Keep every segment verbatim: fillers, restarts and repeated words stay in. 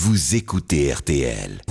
vous écoutez R T L.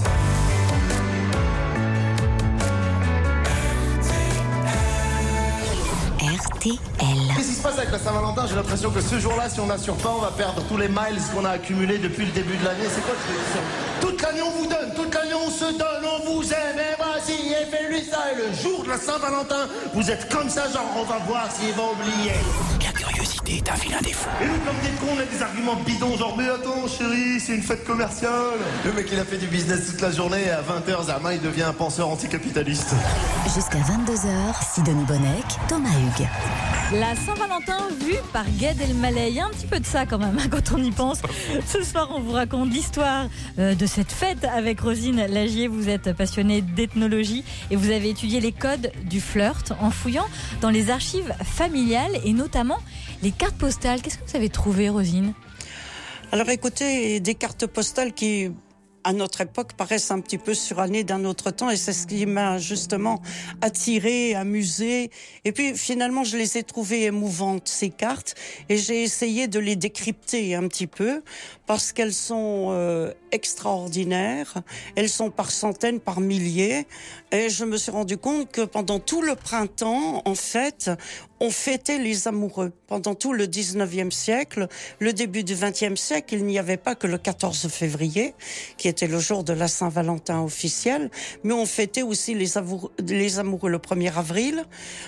R T L. Qu'est-ce qui se passe avec la Saint-Valentin? J'ai l'impression que ce jour-là, si on n'assure pas, on va perdre tous les miles qu'on a accumulés depuis le début de l'année. C'est quoi le truc? Toute l'année on vous donne, toute l'année on se donne, on vous aime, et vas-y, et fais-lui ça. Et le jour de la Saint-Valentin, vous êtes comme ça, genre on va voir s'il va oublier. La curiosité est un vilain défaut. Et nous, comme des cons, on a des arguments bidons, genre mais attends chérie, c'est une fête commerciale. Le mec il a fait du business toute la journée et à vingt heures, Zermain il devient un penseur anticapitaliste. Jusqu'à vingt-deux heures, Sidonie Bonnec, Thomas Hugues. La Saint-Valentin vue par Gad Elmaleh. Il y a un petit peu de ça quand même, hein, quand on y pense. Ce soir, on vous raconte l'histoire euh, de cette fête avec Rosine Lagier. Vous êtes passionnée d'ethnologie et vous avez étudié les codes du flirt en fouillant dans les archives familiales et notamment les cartes postales. Qu'est-ce que vous avez trouvé, Rosine ? Alors écoutez, des cartes postales qui, à notre époque, paraissent un petit peu surannées d'un autre temps, et c'est ce qui m'a justement attirée, amusée. Et puis finalement, je les ai trouvées émouvantes, ces cartes, et j'ai essayé de les décrypter un petit peu, parce qu'elles sont euh, extraordinaires, elles sont par centaines, par milliers, et je me suis rendu compte que pendant tout le printemps, en fait, on fêtait les amoureux. Pendant tout le dix-neuvième siècle, le début du vingtième siècle, il n'y avait pas que le quatorze février, qui était le jour de la Saint-Valentin officielle, mais on fêtait aussi les amoureux, les amoureux le premier avril,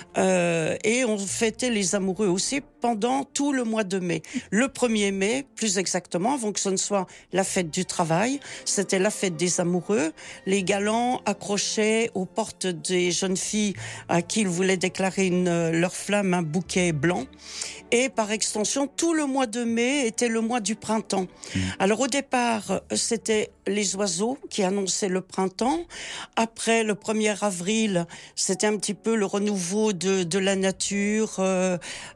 euh, et on fêtait les amoureux aussi pendant tout le mois de mai. Le premier mai, plus exactement, avant que ce ne soit la fête du travail, c'était la fête des amoureux. Les galants accrochaient aux portes des jeunes filles à qui ils voulaient déclarer une, leur flamme un bouquet blanc. Et par extension, tout le mois de mai était le mois du printemps. Mmh. Alors au départ, c'était les oiseaux qui annonçaient le printemps. Après, le premier avril, c'était un petit peu le renouveau de, de la nature. Euh,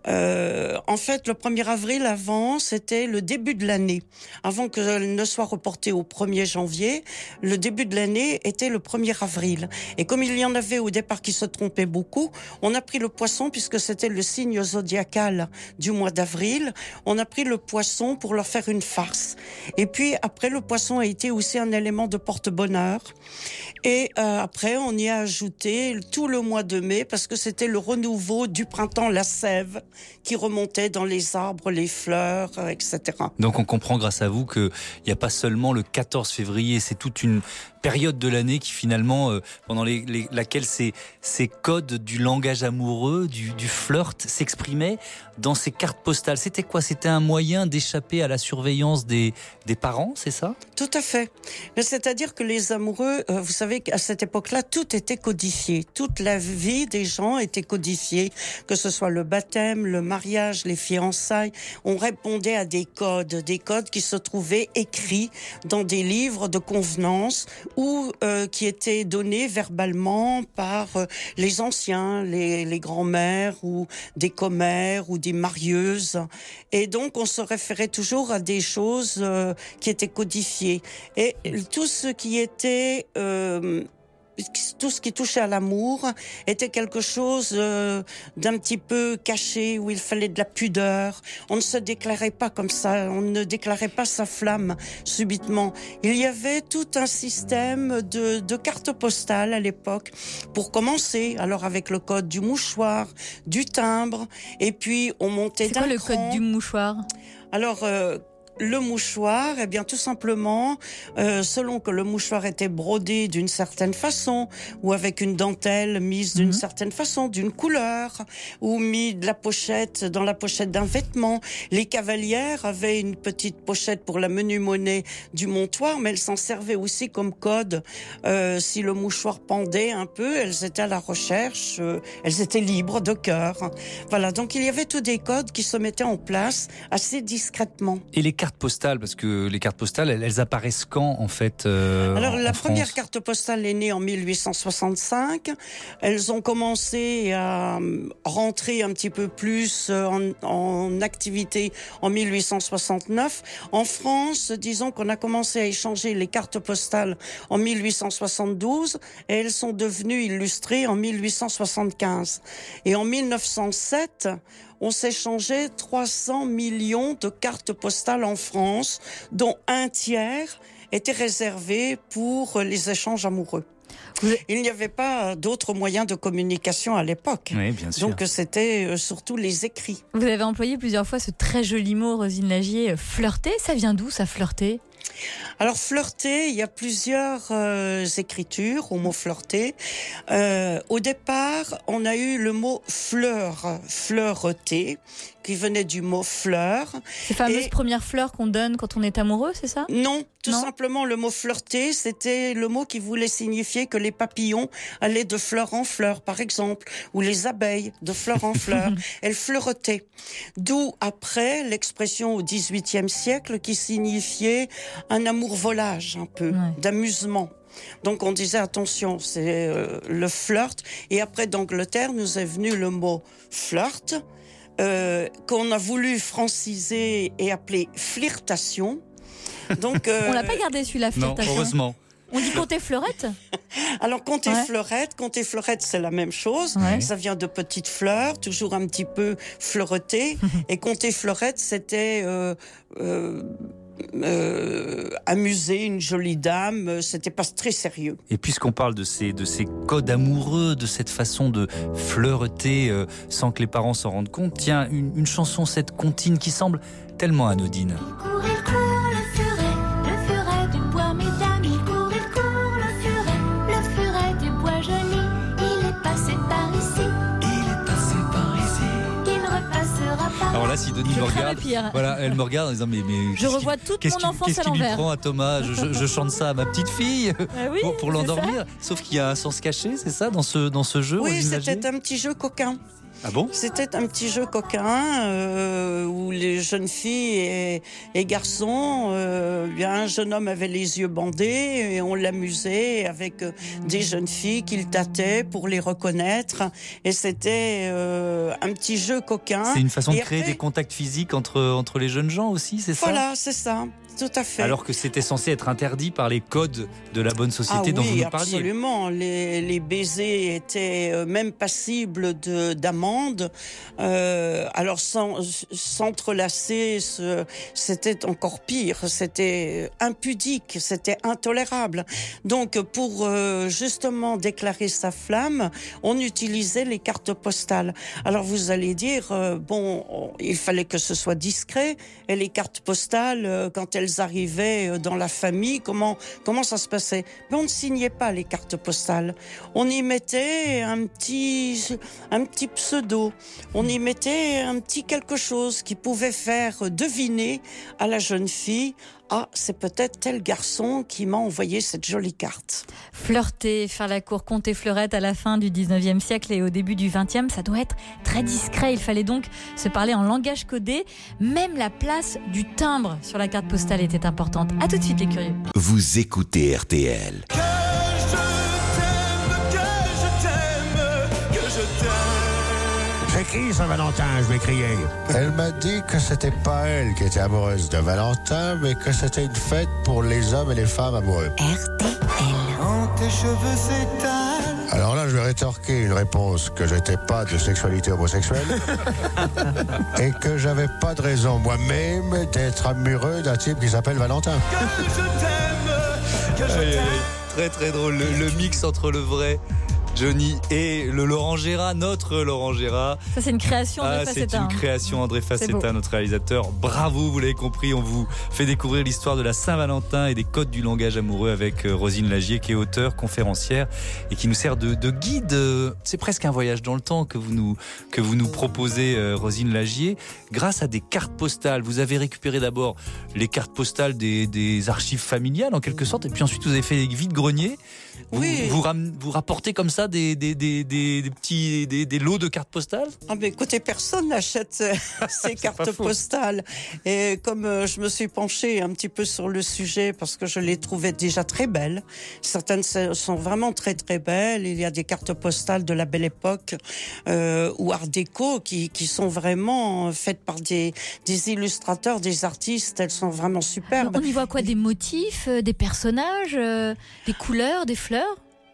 euh, en fait, le premier avril, avant, c'était le début de l'année. Avant qu'elle ne soit reportée au premier janvier, le début de l'année était le premier avril. Et comme il y en avait au départ qui se trompaient beaucoup, on a pris le poisson, puisque c'était le signe zodiacal du mois d'avril, on a pris le poisson pour leur faire une farce. Et puis après, le poisson a été aussi un élément de porte-bonheur. Et euh, après, on y a ajouté tout le mois de mai, parce que c'était le renouveau du printemps, la sève qui remontait dans les arbres, les fleurs, euh, et cetera. Donc on comprend grâce à vous qu'il n'y a pas seulement le quatorze février, c'est toute une période de l'année qui finalement, euh, pendant les, les, laquelle ces, ces codes du langage amoureux, du, du flirt s'exprimaient dans ces cartes postales. C'était quoi? C'était un moyen d'échapper à la surveillance des, des parents, c'est ça? Tout à fait. Mais c'est-à-dire que les amoureux, euh, vous savez qu'à cette époque-là, tout était codifié. Toute la vie des gens était codifiée, que ce soit le baptême, le mariage, les fiançailles. On répondait à des codes, des codes qui se trouvaient écrits dans des livres de convenance ou euh, qui étaient donnés verbalement par euh, les anciens, les, les grands-mères ou des commères ou des marieuses. Et donc, on se référait toujours à des choses euh, qui étaient codifiées. Et tout ce qui était... Euh, tout ce qui touchait à l'amour était quelque chose euh, d'un petit peu caché, où il fallait de la pudeur. On ne se déclarait pas comme ça, on ne déclarait pas sa flamme subitement. Il y avait tout un système de, de cartes postales à l'époque, pour commencer, alors avec le code du mouchoir, du timbre, et puis on montait d'un cran. C'est quoi le code du mouchoir? Alors... Euh, Le mouchoir, eh bien tout simplement, euh, selon que le mouchoir était brodé d'une certaine façon, ou avec une dentelle mise d'une mmh. certaine façon, d'une couleur, ou mis de la pochette dans la pochette d'un vêtement. Les cavalières avaient une petite pochette pour la menue monnaie du montoir, mais elles s'en servaient aussi comme code. Euh, si le mouchoir pendait un peu, elles étaient à la recherche, euh, elles étaient libres de cœur. Voilà, donc il y avait tous des codes qui se mettaient en place assez discrètement. Et les cartes postales, parce que les cartes postales, elles, elles apparaissent quand, en fait euh, Alors, en, la en première France carte postale est née en mille huit cent soixante-cinq. Elles ont commencé à rentrer un petit peu plus en, en activité en mille huit cent soixante-neuf. En France, disons qu'on a commencé à échanger les cartes postales en mille huit cent soixante-douze et elles sont devenues illustrées en mille huit cent soixante-quinze. Et en mille neuf cent sept, on s'échangeait trois cents millions de cartes postales en France, dont un tiers était réservé pour les échanges amoureux. Il n'y avait pas d'autres moyens de communication à l'époque. Oui, bien sûr. Donc c'était surtout les écrits. Vous avez employé plusieurs fois ce très joli mot, Rosine Lagier, flirter. Ça vient d'où, ça, flirter ? Alors flirter, il y a plusieurs euh, écritures au mot flirter. Euh, au départ, on a eu le mot fleur, fleureter, qui venait du mot fleur. Ces fameuses Et... premières fleurs qu'on donne quand on est amoureux, c'est ça ? Non, tout non. simplement le mot flirter, c'était le mot qui voulait signifier que les papillons allaient de fleur en fleur, par exemple, ou les abeilles de fleur en fleur. Elles fleuretaient. D'où après l'expression au dix-huitième siècle qui signifiait un amour volage un peu, ouais. d'amusement. Donc on disait attention, c'est euh, le flirt. Et après d'Angleterre, nous est venu le mot flirt, euh, qu'on a voulu franciser et appeler flirtation. Donc, euh, on l'a pas gardé celui-là, flirtation. Non, heureusement. On dit compter fleurette ? Alors compter ouais. fleurette, compter fleurette, c'est la même chose. Ouais. Ça vient de petites fleurs, toujours un petit peu fleuretées. Et compter fleurette, c'était euh, euh, euh, amuser une jolie dame. C'était pas très sérieux. Et puisqu'on parle de ces de ces codes amoureux, de cette façon de fleureter euh, sans que les parents s'en rendent compte, tiens, une, une chanson, cette comptine qui semble tellement anodine. Alors là, si Denis me regarde, voilà, elle me regarde en disant mais, mais je revois toute mon enfance à l'envers. Qu'est-ce qui lui prend à Thomas ? je, je, je chante ça à ma petite fille ah oui, pour, pour l'endormir. Sauf qu'il y a un sens caché, c'est ça, dans ce dans ce jeu. Oui, c'était un petit jeu coquin. Ah bon ? C'était un petit jeu coquin euh, où les jeunes filles et, et garçons, euh, bien un jeune homme avait les yeux bandés et on l'amusait avec euh, des jeunes filles qu'il tâtait pour les reconnaître. Et c'était euh, un petit jeu coquin. C'est une façon et de créer après, des contacts physiques entre entre les jeunes gens aussi, c'est ça ? Voilà, c'est ça. Tout à fait. Alors que c'était censé être interdit par les codes de la bonne société ah dont oui, vous nous parliez. Absolument. Les, les baisers étaient même passibles de, d'amende. Euh, alors sans, s'entrelacer, ce, c'était encore pire. C'était impudique, c'était intolérable. Donc pour euh, justement déclarer sa flamme, on utilisait les cartes postales. Alors vous allez dire, euh, bon, il fallait que ce soit discret. Et les cartes postales, euh, quand elles arrivaient dans la famille, comment comment ça se passait? Mais on ne signait pas les cartes postales. On y mettait un petit un petit pseudo. On y mettait un petit quelque chose qui pouvait faire deviner à la jeune fille: ah, c'est peut-être tel garçon qui m'a envoyé cette jolie carte. Flirter, faire la cour, compter fleurette à la fin du dix-neuvième siècle et au début du vingtième, ça doit être très discret. Il fallait donc se parler en langage codé. Même la place du timbre sur la carte postale était importante. À tout de suite les curieux. Vous écoutez R T L. Que je t'aime, que je t'aime, que je t'aime. C'est qui Saint-Valentin, je vais crier. Elle m'a dit que c'était pas elle qui était amoureuse de Valentin, mais que c'était une fête pour les hommes et les femmes amoureux. R T L. Quand tes cheveux s'étalent. Alors là, je vais rétorquer une réponse que j'étais pas de sexualité homosexuelle et que j'avais pas de raison moi-même d'être amoureux d'un type qui s'appelle Valentin. Que je t'aime, que je Aïe, aïe, t'aime. aïe. Très très drôle, le, le mix entre le vrai Johnny et le Laurent Gérard, notre Laurent Gérard. Ça, c'est une création André Ah, Facetta. c'est une création André Facetta, notre réalisateur. Bravo, vous l'avez compris, on vous fait découvrir l'histoire de la Saint-Valentin et des codes du langage amoureux avec Rosine Lagier, qui est auteure, conférencière et qui nous sert de, de guide. C'est presque un voyage dans le temps que vous nous, que vous nous proposez, Rosine Lagier, grâce à des cartes postales. Vous avez récupéré d'abord les cartes postales des, des archives familiales, en quelque sorte, et puis ensuite vous avez fait des vides-greniers. Vous, Oui. vous, ram, vous rapportez comme ça des, des, des, des, des petits des, des lots de cartes postales? Ah mais écoutez, personne n'achète euh, ces cartes postales. Et comme euh, je me suis penchée un petit peu sur le sujet parce que je les trouvais déjà très belles, certaines sont vraiment très très belles. Il y a des cartes postales de la Belle Époque euh, ou Art déco qui, qui sont vraiment faites par des, des illustrateurs, des artistes. Elles sont vraiment superbes. On y voit quoi? Des motifs, euh, des personnages, euh, des couleurs, des fleurs?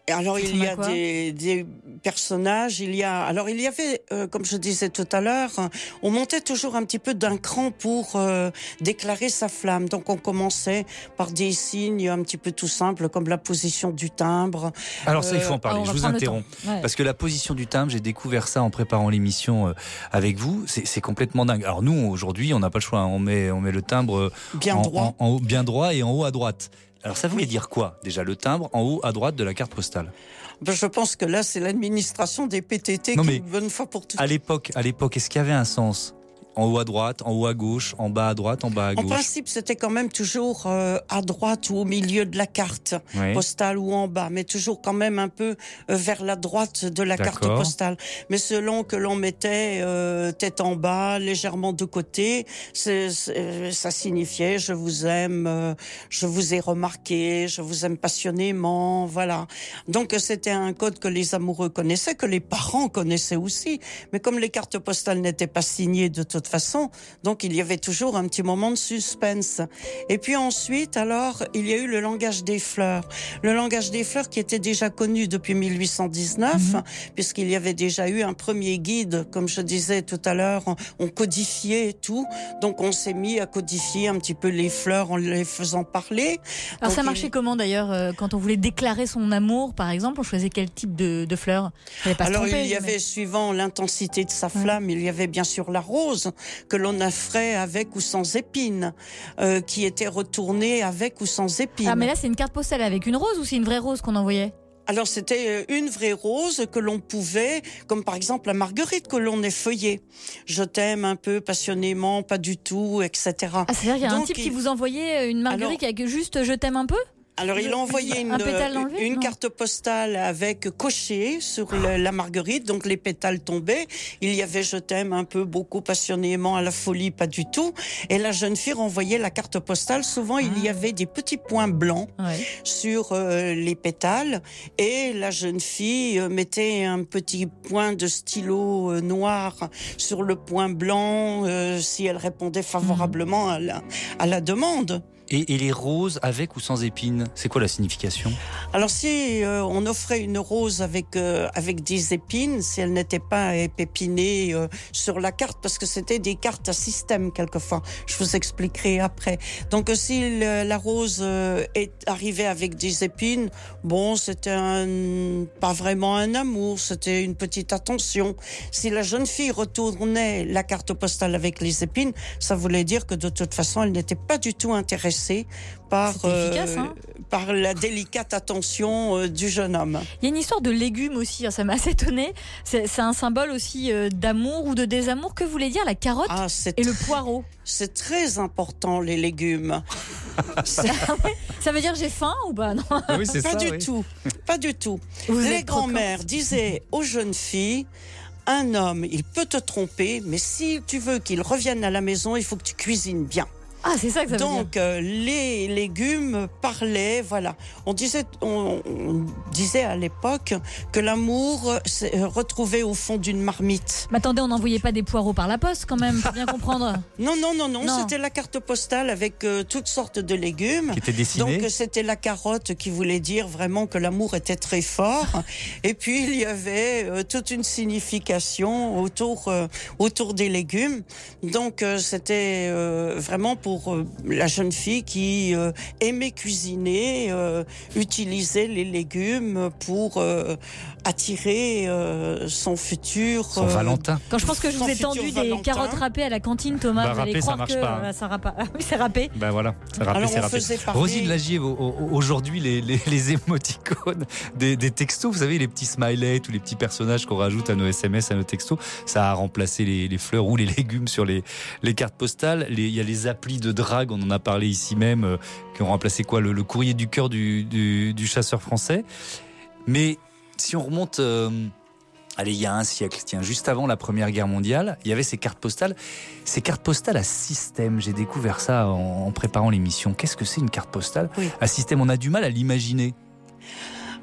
Alors Ça il y a ressemble à quoi des, des personnages, il y a alors il y avait euh, comme je disais tout à l'heure, on montait toujours un petit peu d'un cran pour euh, déclarer sa flamme. Donc on commençait par des signes un petit peu tout simples comme la position du timbre. Alors ça, il faut en Ah, parler. on Je va vous prendre le interromps. temps. Ouais. Parce que la position du timbre, j'ai découvert ça en préparant l'émission euh, avec vous. C'est, c'est complètement dingue. Alors nous, aujourd'hui, on n'a pas le choix. Hein. On met, on met le timbre euh, Bien en, droit. En, en haut, bien droit et en haut à droite. Alors ça voulait dire quoi, déjà, le timbre en haut à droite de la carte postale? Ben, je pense que là c'est l'administration des P T T Non, qui mais une bonne fois pour toutes. À l'époque, à l'époque, est-ce qu'il y avait un sens? En haut à droite, en haut à gauche, en bas à droite, en bas à En gauche? principe, c'était quand même toujours euh, à droite ou au milieu de la carte Oui. postale ou en bas, mais toujours quand même un peu euh, vers la droite de la carte D'accord. postale. Mais selon que l'on mettait euh, tête en bas, légèrement de côté, c'est, c'est, ça signifiait je vous aime, euh, je vous ai remarqué, je vous aime passionnément, voilà. Donc c'était un code que les amoureux connaissaient, que les parents connaissaient aussi. Mais comme les cartes postales n'étaient pas signées de toute façon, donc il y avait toujours un petit moment de suspense. Et puis ensuite, alors, il y a eu le langage des fleurs. Le langage des fleurs qui était déjà connu depuis mille huit cent dix-neuf, mmh. puisqu'il y avait déjà eu un premier guide, comme je disais tout à l'heure, on, on codifiait tout. Donc on s'est mis à codifier un petit peu les fleurs en les faisant parler. Alors donc, ça marchait il... comment d'ailleurs euh, quand on voulait déclarer son amour, par exemple, on choisissait quel type de, de fleurs? Fallait pas se Alors tromper, il y avait, suivant l'intensité de sa flamme, ouais. il y avait bien sûr la rose, que l'on offrait avec ou sans épines, euh, qui était retournée avec ou sans épines. Ah mais là c'est une carte postale avec une rose ou c'est une vraie rose qu'on envoyait? Alors c'était une vraie rose que l'on pouvait, comme par exemple la marguerite que l'on effeuillait. Je t'aime un peu passionnément, pas du tout, et cetera. Ah c'est-à-dire qu'il y a Donc, un type il... qui vous envoyait une marguerite Alors... avec juste je t'aime un peu? Alors il a envoyé une, enlevé, une carte postale avec coché sur le, la marguerite, donc les pétales tombaient. Il y avait je t'aime un peu, beaucoup, passionnément, à la folie, pas du tout. Et la jeune fille renvoyait la carte postale. Souvent ah. il y avait des petits points blancs ouais. sur euh, les pétales. Et la jeune fille euh, mettait un petit point de stylo euh, noir sur le point blanc euh, si elle répondait favorablement mmh. à, la, à la demande. Et, et les roses avec ou sans épines, c'est quoi la signification? Alors si euh, on offrait une rose avec euh, avec des épines, si elle n'était pas épinée euh, sur la carte, parce que c'était des cartes à système quelquefois, je vous expliquerai après. Donc si le, la rose euh, est arrivée avec des épines, bon, c'était un, pas vraiment un amour, c'était une petite attention. Si la jeune fille retournait la carte postale avec les épines, ça voulait dire que de toute façon, elle n'était pas du tout intéressée par, euh, efficace, hein par la délicate attention euh, du jeune homme. Il y a une histoire de légumes aussi, hein, ça m'a assez étonnée. C'est, c'est un symbole aussi euh, d'amour ou de désamour. Que voulait dire la carotte ah, et le poireau? C'est très important, les légumes. ça, ça veut dire j'ai faim ou pas? Non. Oui, c'est pas ça, du oui. tout, pas du tout. Vous les grands-mères disaient aux jeunes filles: un homme, il peut te tromper, mais si tu veux qu'il revienne à la maison, il faut que tu cuisines bien. Ah, c'est ça que ça veut Donc, dire. euh, les légumes parlaient, voilà. On disait, on, on disait à l'époque que l'amour se retrouvait au fond d'une marmite. Mais attendez, on n'envoyait pas des poireaux par la poste quand même, faut bien comprendre. Non, non, non, non, non. C'était la carte postale avec euh, toutes sortes de légumes. Qui était dessinée. Donc, c'était la carotte qui voulait dire vraiment que l'amour était très fort. Et puis, il y avait euh, toute une signification autour, euh, autour des légumes. Donc, euh, c'était euh, vraiment pour pour la jeune fille qui euh, aimait cuisiner, euh, utiliser les légumes pour euh, attirer euh, son futur... Son euh, Valentin. Quand je pense que je vous ai tendu des carottes râpées à la cantine, Thomas, bah, vous allez râpé, croire ça marche que pas, hein. euh, ça râpe pas. Ah oui, c'est râpé. Ben voilà, c'est râpé, Alors, c'est on râpé. faisait parler... Rosine Lagier, aujourd'hui, les, les, les émoticônes des, des textos, vous savez, les petits smileys, tous les petits personnages qu'on rajoute à nos S M S, à nos textos, ça a remplacé les, les fleurs ou les légumes sur les, les cartes postales. Il y a les applis de drague, on en a parlé ici même, euh, qui ont remplacé quoi, le, le courrier du cœur du, du, du chasseur français. Mais si on remonte, euh, allez, il y a un siècle, tiens, juste avant la Première Guerre mondiale, il y avait ces cartes postales. Ces cartes postales à système, j'ai découvert ça en, en préparant l'émission. Qu'est-ce que c'est une carte postale oui. à système? On a du mal à l'imaginer. Alors,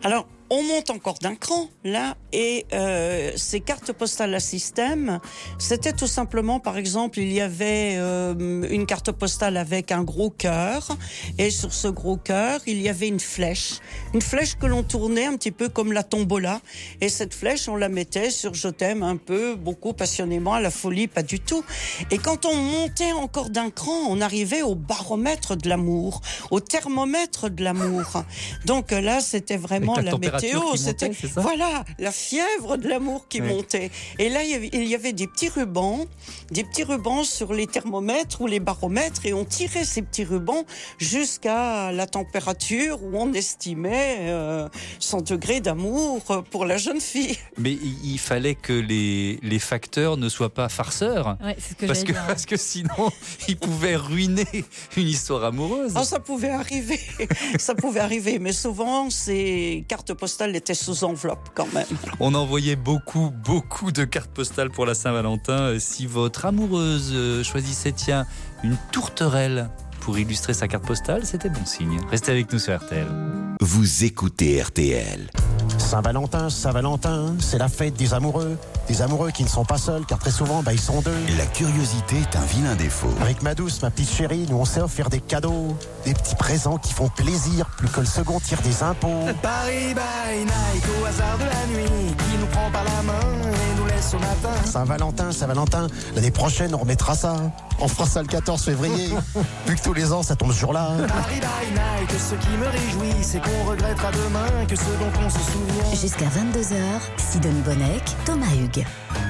On monte encore d'un cran, là, et euh, ces cartes postales à système, c'était tout simplement, par exemple, il y avait euh, une carte postale avec un gros cœur, et sur ce gros cœur, il y avait une flèche. Une flèche que l'on tournait un petit peu comme la tombola, et cette flèche, on la mettait sur je t'aime un peu, beaucoup, passionnément, à la folie, pas du tout. Et quand on montait encore d'un cran, on arrivait au baromètre de l'amour, au thermomètre de l'amour. Donc là, c'était vraiment Avec la la température météo, qui c'était montait, c'est ça voilà la fièvre de l'amour qui Oui. montait. Et là, il y, avait, il y avait des petits rubans, des petits rubans sur les thermomètres ou les baromètres, et on tirait ces petits rubans jusqu'à la température où on estimait euh, son degré d'amour pour la jeune fille. Mais il, il fallait que les, les facteurs ne soient pas farceurs. Ouais, c'est ce que Parce j'allais que, dire. parce que sinon, ils pouvaient ruiner une histoire amoureuse. Oh, ça pouvait arriver, ça pouvait arriver, mais souvent ces cartes postales étaient sous enveloppe quand même. On envoyait beaucoup, beaucoup de cartes postales pour la Saint-Valentin. Si votre amoureuse euh, choisissait, tiens, une tourterelle pour illustrer sa carte postale, c'était bon signe. Restez avec nous sur R T L. Vous écoutez R T L. Saint-Valentin, Saint-Valentin, c'est la fête des amoureux. Des amoureux qui ne sont pas seuls, car très souvent, bah, ils sont deux. La curiosité est un vilain défaut. Avec ma douce, ma petite chérie, nous on sait offrir des cadeaux, des petits présents qui font plaisir, plus que le second tire des impôts. Paris by night, au hasard de la nuit, qui nous prend par la main et nous laisse au matin. Saint-Valentin, Saint-Valentin, l'année prochaine on remettra ça. On fera ça le quatorze février, vu que tous les ans ça tombe ce jour-là. Paris by night, ce qui me réjouit, c'est qu'on regrettera demain que ce dont on se souvient. Jusqu'à vingt-deux heures, Sidonie Bonnec, Thomas Hugues.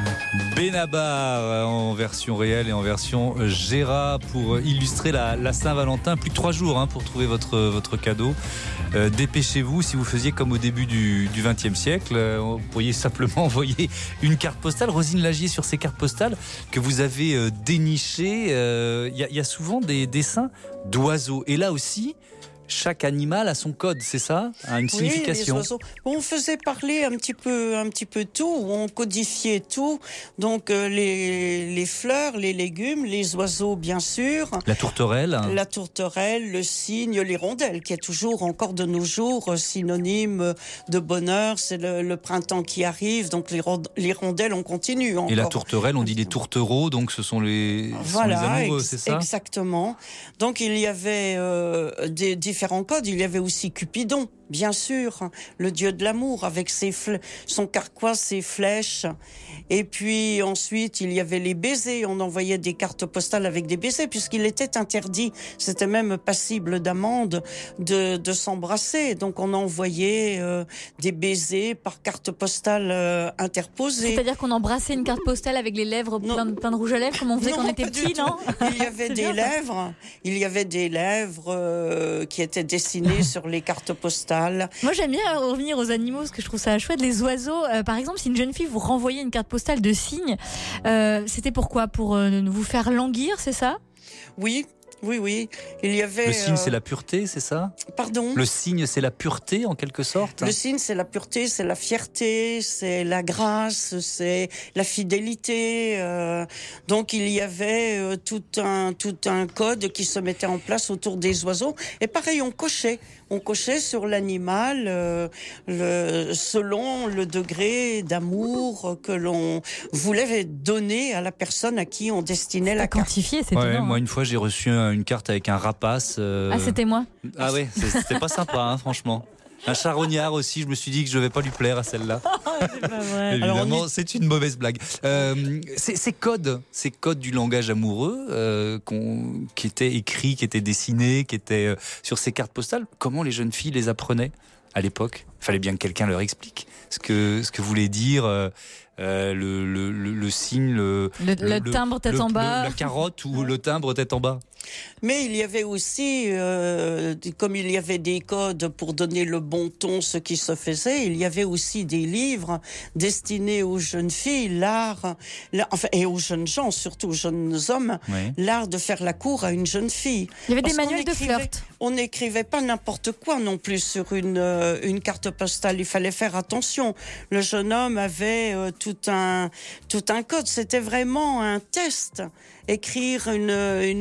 Benabar en version réelle et en version Gérard pour illustrer la, la Saint-Valentin. Plus de trois jours hein, pour trouver votre, votre cadeau. Euh, dépêchez-vous si vous faisiez comme au début du vingtième siècle. Euh, vous pourriez simplement envoyer une carte postale. Rosine Lagier, sur ces cartes postales que vous avez euh, dénichées, il euh, y, y a souvent des dessins d'oiseaux. Et là aussi, chaque animal a son code, c'est ça? A une signification. Oui, les oiseaux. On faisait parler un petit peu, un petit peu tout, on codifiait tout. Donc euh, les, les fleurs, les légumes, les oiseaux bien sûr. La tourterelle. La tourterelle, le cygne, l'hirondelle, qui est toujours encore de nos jours synonyme de bonheur. C'est le, le printemps qui arrive, donc l'hirondelle, on continue encore. Et la tourterelle, on dit les tourtereaux, donc ce sont les, ce voilà, sont les amoureux, ex- c'est ça? Exactement. Donc il y avait euh, des différents codes. Il y avait aussi Cupidon, bien sûr, le dieu de l'amour, avec ses fle- son carquois, ses flèches. Et puis ensuite, il y avait les baisers. On envoyait des cartes postales avec des baisers, puisqu'il était interdit, c'était même passible d'amende, de, de s'embrasser. Donc on envoyait euh, des baisers par carte postale euh, interposée. C'est-à-dire qu'on embrassait une carte postale avec les lèvres plein de, plein de rouge à lèvres, comme on faisait Non, quand on était pas du petit, tout. non? Il y avait C'est des bien, ça. lèvres, il y avait des lèvres euh, qui étaient dessinées sur les cartes postales. Moi, j'aime bien revenir aux animaux, parce que je trouve ça chouette. Les oiseaux, euh, par exemple, si une jeune fille vous renvoyait une carte postale de cygne, euh, c'était pourquoi? Pour euh, vous faire languir, c'est ça? Oui, oui, oui. Il y avait. Le cygne, euh, c'est la pureté, c'est ça? Pardon. Le cygne, c'est la pureté, en quelque sorte? Le cygne, c'est la pureté, c'est la fierté, c'est la grâce, c'est la fidélité. Euh, donc il y avait euh, tout un tout un code qui se mettait en place autour des oiseaux. Et pareil, on cochait, on cochait sur l'animal euh, le, selon le degré d'amour que l'on voulait donner à la personne à qui on destinait la À carte. quantifier, c'est Ouais, étonnant. moi, hein. une fois, j'ai reçu un- une carte avec un rapace. euh, Ah, c'était moi. Ah ouais, c'est- c'était pas sympa, hein, franchement. Un charognard aussi, je me suis dit que je vais pas lui plaire à celle-là. C'est pas vrai. Évidemment, c'est une mauvaise blague. Euh, ces, ces codes, ces codes du langage amoureux euh, qu'on- qui étaient écrits, qui étaient dessinés, qui étaient euh, sur ces cartes postales, comment les jeunes filles les apprenaient à l'époque? Il fallait bien que quelqu'un leur explique ce que, ce que voulait dire euh, euh, le, le, le, le signe, le, Le- le timbre tête le- en le- bas. la carotte ou le timbre tête en bas. Mais il y avait aussi, euh, comme il y avait des codes pour donner le bon ton, ce qui se faisait, il y avait aussi des livres destinés aux jeunes filles, l'art, l'art- enfin, et aux jeunes gens, surtout aux jeunes hommes, Oui. l'art de faire la cour à une jeune fille. Il y avait des Parce qu'on manuels de écrivait- flirt. On n'écrivait pas n'importe quoi non plus sur une, euh, une carte postale. Il fallait faire attention. Le jeune homme avait euh, tout un, tout un code. C'était vraiment un test. Écrire une, une lettre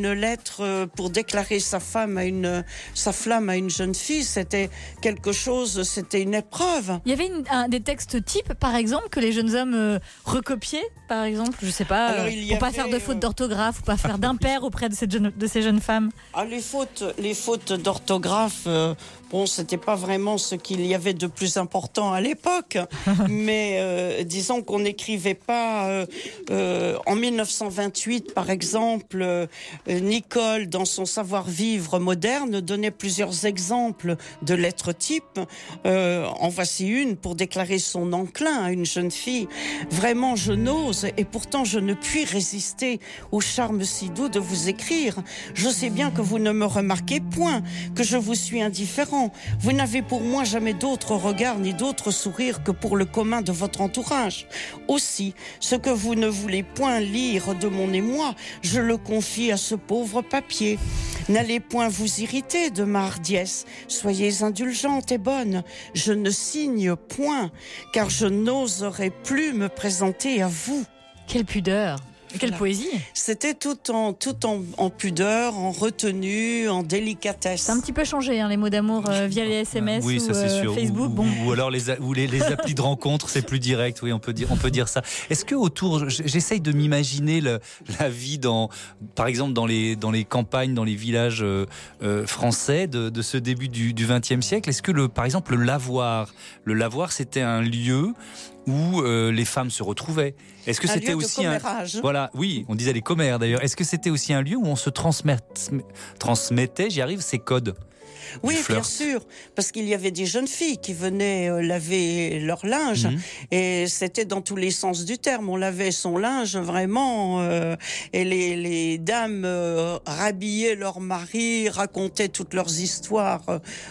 être, pour déclarer sa femme à une, sa flamme à une jeune fille, c'était quelque chose, c'était une épreuve. Il y avait une, un, des textes types, par exemple, que les jeunes hommes euh, recopiaient, par exemple, je sais pas, Alors, euh, il y pour pas avait, faire de fautes euh, d'orthographe, ou pas faire d'impair auprès de, cette jeune, de ces jeunes femmes. Ah, les fautes, les fautes d'orthographe, euh, bon, c'était pas vraiment ce qu'il y avait de plus important à l'époque, mais euh, disons qu'on n'écrivait pas. Euh, euh, en mille neuf cent vingt-huit, par exemple, euh, Nicole, dans son savoir-vivre moderne, donnait plusieurs exemples de lettres types. Euh, en voici une pour déclarer son enclin à une jeune fille. Vraiment, je n'ose, et pourtant je ne puis résister au charme si doux de vous écrire. Je sais bien que vous ne me remarquez point, que je vous suis indifférent. Vous n'avez pour moi jamais d'autre regard ni d'autre sourire que pour le commun de votre entourage. Aussi, ce que vous ne voulez point lire de mon émoi, je le confie à ce pauvre papier. N'allez point vous irriter de ma hardiesse. Soyez indulgente et bonne. Je ne signe point, car je n'oserais plus me présenter à vous. Quelle pudeur! Quelle Voilà. poésie! C'était tout en, tout en, en pudeur, en retenue, en délicatesse. C'est un petit peu changé, hein, les mots d'amour euh, via les S M S Oui, ou ça c'est euh, sûr. Facebook. Ou, Bon. ou alors les, a- ou les, les applis de rencontre, c'est plus direct. Oui, on peut dire, on peut dire ça. Est-ce que autour, j- j'essaye de m'imaginer le- la vie dans, par exemple, dans les dans les campagnes, dans les villages euh, euh, français de, de ce début du vingtième siècle. Est-ce que le, par exemple, le lavoir, le lavoir, c'était un lieu où euh, les femmes se retrouvaient? Est-ce que Un c'était lieu de aussi un commérage. voilà, oui, on disait les commères d'ailleurs. Est-ce que c'était aussi un lieu où on se transmet- transmettait, j'y arrive, ces codes? Oui, du flirt. bien sûr, parce qu'il y avait des jeunes filles qui venaient euh, laver leur linge, Mhm. et c'était dans tous les sens du terme. On lavait son linge vraiment, euh, et les, les dames euh, rhabillaient leurs maris, racontaient toutes leurs histoires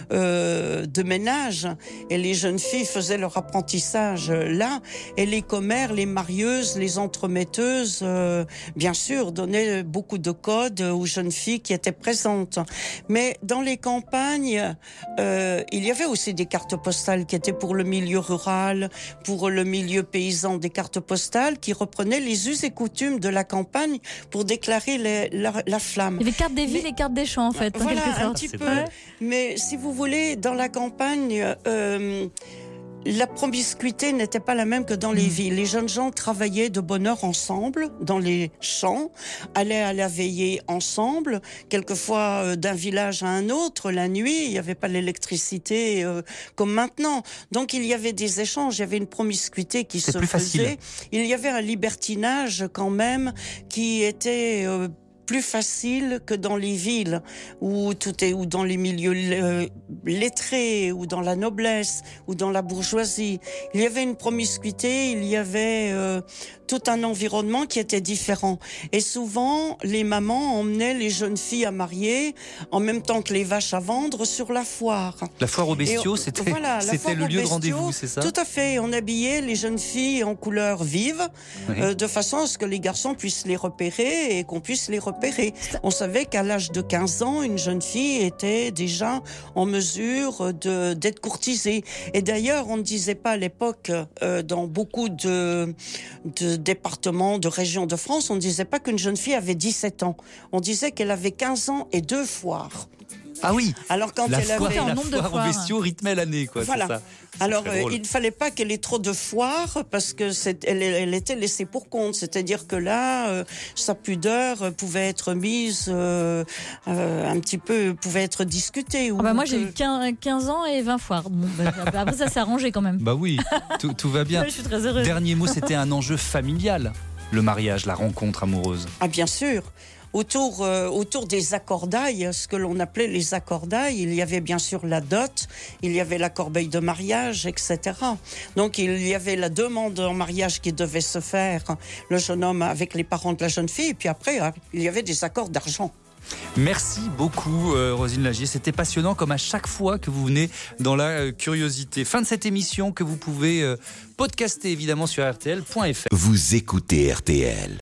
euh, de ménage, et les jeunes filles faisaient leur apprentissage euh, là, et les commères, les marieuses, les entremetteuses, euh, bien sûr, donnaient beaucoup de codes aux jeunes filles qui étaient présentes. Mais dans les campagnes, Euh, il y avait aussi des cartes postales qui étaient pour le milieu rural, pour le milieu paysan, des cartes postales qui reprenaient les us et coutumes de la campagne pour déclarer les, la, la flamme. Il y avait cartes des villes Mais- et cartes des champs, en fait, en Voilà, quelque un sorte. petit C'est peu. vrai. Mais si vous voulez, dans la campagne, euh, la promiscuité n'était pas la même que dans les Mm. villes. Les jeunes gens travaillaient de bonne heure ensemble dans les champs, allaient à la veillée ensemble, quelquefois euh, d'un village à un autre la nuit. Il n'y avait pas l'électricité euh, comme maintenant. Donc il y avait des échanges, il y avait une promiscuité qui C'est se plus facile. faisait. Il y avait un libertinage quand même qui était euh, plus facile que dans les villes où tout est, ou dans les milieux euh, lettrés, ou dans la noblesse, ou dans la bourgeoisie. Il y avait une promiscuité, il y avait euh, tout un environnement qui était différent. Et souvent, les mamans emmenaient les jeunes filles à marier en même temps que les vaches à vendre sur la foire. La foire aux Et bestiaux, on- c'était voilà, la c'était foire le aux lieu de bestiaux, rendez-vous, c'est ça? Tout à fait. On habillait les jeunes filles en couleurs vives, Oui. euh, de façon à ce que les garçons puissent les repérer et qu'on puisse les repérer. On savait qu'à l'âge de quinze ans, une jeune fille était déjà en mesure de, d'être courtisée. Et d'ailleurs, on ne disait pas à l'époque, euh, dans beaucoup de, de départements, de régions de France, on ne disait pas qu'une jeune fille avait dix-sept ans. On disait qu'elle avait quinze ans et deux foires. Ah oui, Alors quand la elle foire, avait... en la nombre de foire aux foires. bestiaux rythmait l'année, quoi. Voilà. C'est ça. C'est Alors, très euh, drôle. il ne fallait pas qu'elle ait trop de foires parce que c'est, elle, elle était laissée pour compte. C'est-à-dire que là, euh, sa pudeur euh, pouvait être mise euh, euh, un petit peu, pouvait être discutée. Ou Ah bah moi, que- j'ai eu quinze ans et vingt foires. Bon, bah, après, ça s'est arrangé quand même. Bah oui, tout, tout va bien. Je suis très heureuse. Dernier mot, c'était un enjeu familial, le mariage, la rencontre amoureuse. Ah bien sûr. Autour, euh, autour des accordailles, ce que l'on appelait les accordailles, il y avait bien sûr la dot, il y avait la corbeille de mariage, et cetera. Donc il y avait la demande en mariage qui devait se faire, le jeune homme avec les parents de la jeune fille, et puis après, il y avait des accords d'argent. Merci beaucoup euh, Rosine Lagier, c'était passionnant comme à chaque fois que vous venez dans la euh, curiosité. Fin de cette émission que vous pouvez euh, podcaster évidemment sur R T L point F R. Vous écoutez R T L.